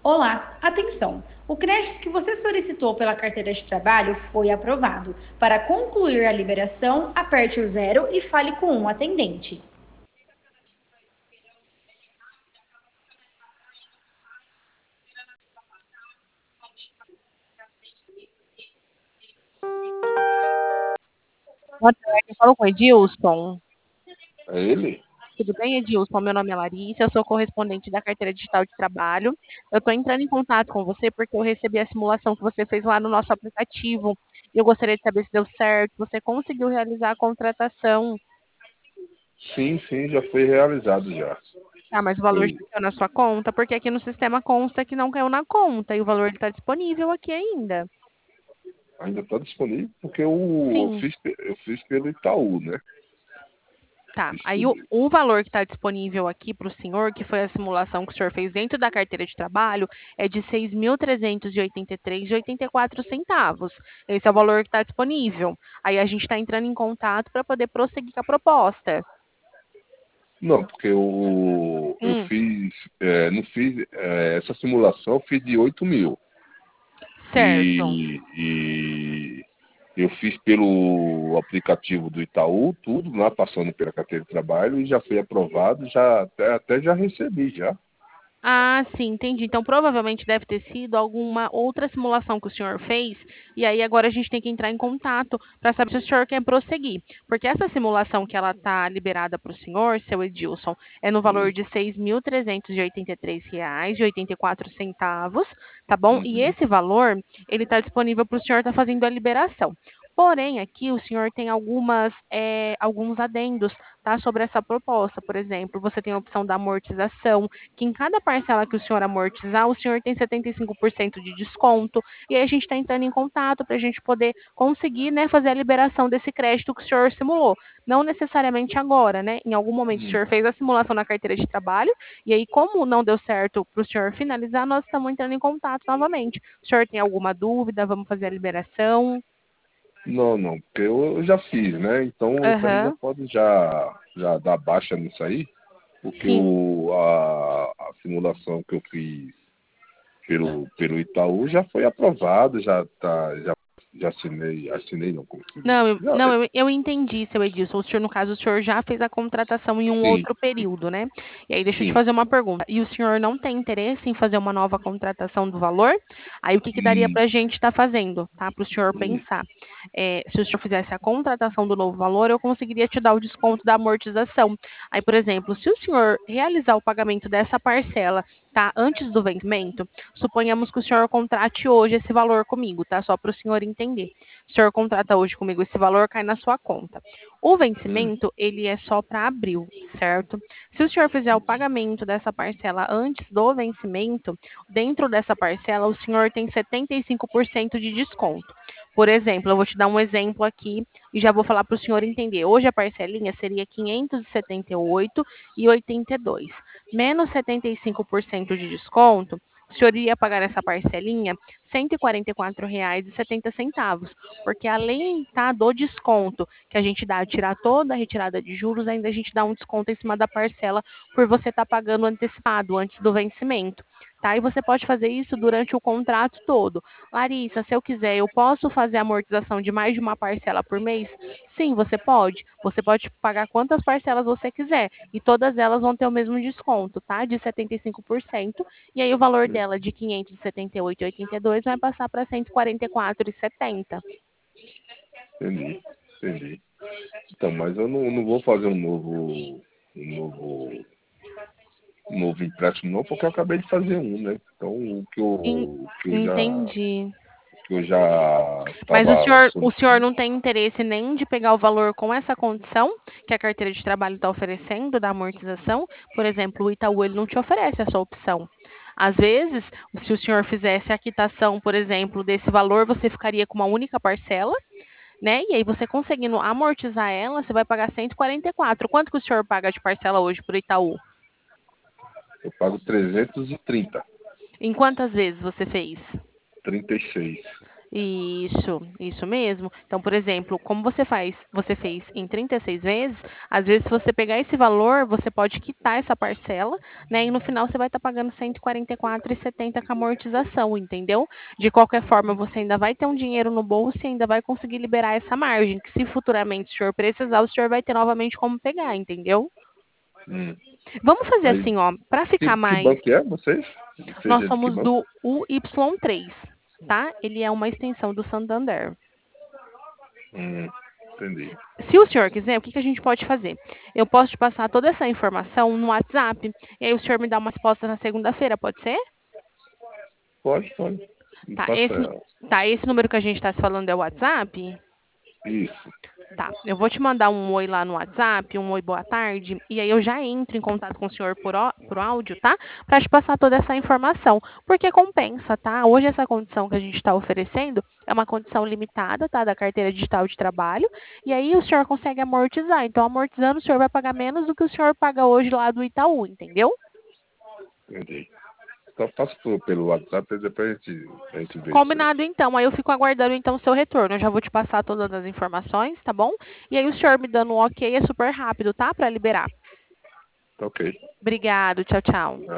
Olá, atenção! O crédito que você solicitou pela carteira de trabalho foi aprovado. Para concluir a liberação, aperte o zero e fale com um atendente. Boa tarde, eu falo com o Edilson. É ele? Tudo bem, Edilson? Meu nome é Larissa, eu sou correspondente da Carteira Digital de Trabalho. Eu estou entrando em contato com você porque eu recebi a simulação que você fez lá no nosso aplicativo. E eu gostaria de saber se deu certo, você conseguiu realizar a contratação. Sim, sim, já foi realizado já. Ah, mas o valor já Foi, caiu na sua conta, porque aqui no sistema consta que não caiu na conta e o valor está disponível aqui ainda. ainda está disponível porque eu Sim. fiz, eu fiz pelo Itaú, né? Tá, Fiz aí tudo. o valor que está disponível aqui para o senhor, que foi a simulação que o senhor fez dentro da carteira de trabalho, é de 6.383,84 centavos. Esse é o valor que está disponível. Aí a gente está entrando em contato para poder prosseguir com a proposta. Não, porque eu Hum, fiz, não fiz, essa simulação eu fiz de 8 mil. certo. E eu fiz pelo aplicativo do Itaú, tudo lá passando pela carteira de trabalho e já foi aprovado, já até já recebi já. Ah, sim, entendi. Então, provavelmente deve ter sido alguma outra simulação que o senhor fez, e aí agora a gente tem que entrar em contato para saber se o senhor quer prosseguir. Porque essa simulação que ela está liberada para o senhor, seu Edilson, é no valor de R$ 6.383,84, tá bom? E Uhum. esse valor, ele está disponível para o senhor estar fazendo a liberação. Porém, aqui o senhor tem alguns adendos, tá, sobre essa proposta. Por exemplo, você tem a opção da amortização, que em cada parcela que o senhor amortizar, o senhor tem 75% de desconto. E aí a gente está entrando em contato para a gente poder conseguir, né, fazer a liberação desse crédito que o senhor simulou. Não necessariamente agora, né? Em algum momento o senhor fez a simulação na carteira de trabalho, e aí, como não deu certo para o senhor finalizar, nós estamos entrando em contato novamente. O senhor tem alguma dúvida? Vamos fazer a liberação? Não, não, porque eu já fiz, né? Então isso aí já Aham. pode já dar baixa nisso aí, porque Sim. a simulação que eu fiz pelo Itaú já foi aprovado, já assinei não, como se diz. Não, eu, Já, não, eu, eu entendi, seu Edilson. O senhor, no caso, o senhor já fez a contratação em um sim, outro período, né? E aí, deixa eu te sim. fazer uma pergunta. E o senhor não tem interesse em fazer uma nova contratação do valor? Aí, o que que daria Hum, para a gente estar fazendo, tá? Para o senhor hum, pensar. Se o senhor fizesse a contratação do novo valor, eu conseguiria te dar o desconto da amortização. Aí, por exemplo, se o senhor realizar o pagamento dessa parcela, tá? Antes do vencimento, suponhamos que o senhor contrate hoje esse valor comigo, tá? Só para o senhor entender. O senhor contrata hoje comigo, esse valor cai na sua conta. O hum, vencimento, ele é só para abril, certo? Se o senhor fizer o pagamento dessa parcela antes do vencimento, dentro dessa parcela, o senhor tem 75% de desconto. Por exemplo, eu vou te dar um exemplo aqui e já vou falar para o senhor entender. Hoje a parcelinha seria 578,82. Menos 75% de desconto, o senhor iria pagar essa parcelinha R$ 144,70, porque além, tá, do desconto que a gente dá, tirar toda a retirada de juros, ainda a gente dá um desconto em cima da parcela por você estar pagando antecipado antes do vencimento, tá? E você pode fazer isso durante o contrato todo. Larissa, se eu quiser, eu posso fazer a amortização de mais de uma parcela por mês? Sim, você pode. Você pode pagar quantas parcelas você quiser e todas elas vão ter o mesmo desconto, tá? De 75%. E aí o valor hum. dela de 578,82 vai passar para 144,70. Entendi, entendi. Então, mas eu não vou fazer um novo, um novo empréstimo não, porque eu acabei de fazer um, né? Então, En- Entendi. o que eu já Mas o estava senhor, o senhor solicitando. não tem interesse nem de pegar o valor com essa condição que a carteira de trabalho está oferecendo da amortização? Por exemplo, o Itaú ele não te oferece essa opção. Às vezes, se o senhor fizesse a quitação, por exemplo, desse valor, você ficaria com uma única parcela, né? E aí você conseguindo amortizar ela, você vai pagar 144. Quanto que o senhor paga de parcela hoje para o Itaú? Eu pago 330, Em quantas vezes você fez? 36. Isso mesmo. Então, por exemplo, como você fez em 36 vezes, às vezes se você pegar esse valor, você pode quitar essa parcela, né? E no final você vai estar pagando 144,70 com a amortização, entendeu? De qualquer forma, você ainda vai ter um dinheiro no bolso e ainda vai conseguir liberar essa margem, que se futuramente o senhor precisar, o senhor vai ter novamente como pegar, entendeu? Hum. Vamos fazer Aí, assim, ó, para ficar que banco mais. que é vocês? Nós Seja de que somos banco? do UY3, tá? Ele é uma extensão do Santander. Entendi. Se o senhor quiser, o que a gente pode fazer? Eu posso te passar toda essa informação no WhatsApp, e aí o senhor me dá uma resposta na segunda-feira, pode ser? Pode. Me Tá, passa esse número que a gente está se falando é o WhatsApp? isso. Tá, eu vou te mandar um oi lá no WhatsApp, um oi, boa tarde, e aí eu já entro em contato com o senhor por áudio, tá? Para te passar toda essa informação, porque compensa, tá? Hoje essa condição que a gente está oferecendo é uma condição limitada, tá? Da carteira digital de trabalho, e aí o senhor consegue amortizar. Então, amortizando, o senhor vai pagar menos do que o senhor paga hoje lá do Itaú, entendeu? Entendi. Então faça pelo WhatsApp e depois a gente vê isso aí. Combinado, então. Aí eu fico aguardando, então, o seu retorno. Eu já vou te passar todas as informações, tá bom? E aí o senhor me dando um ok é super rápido, tá? Para liberar. Tá ok. Obrigado, tchau, tchau.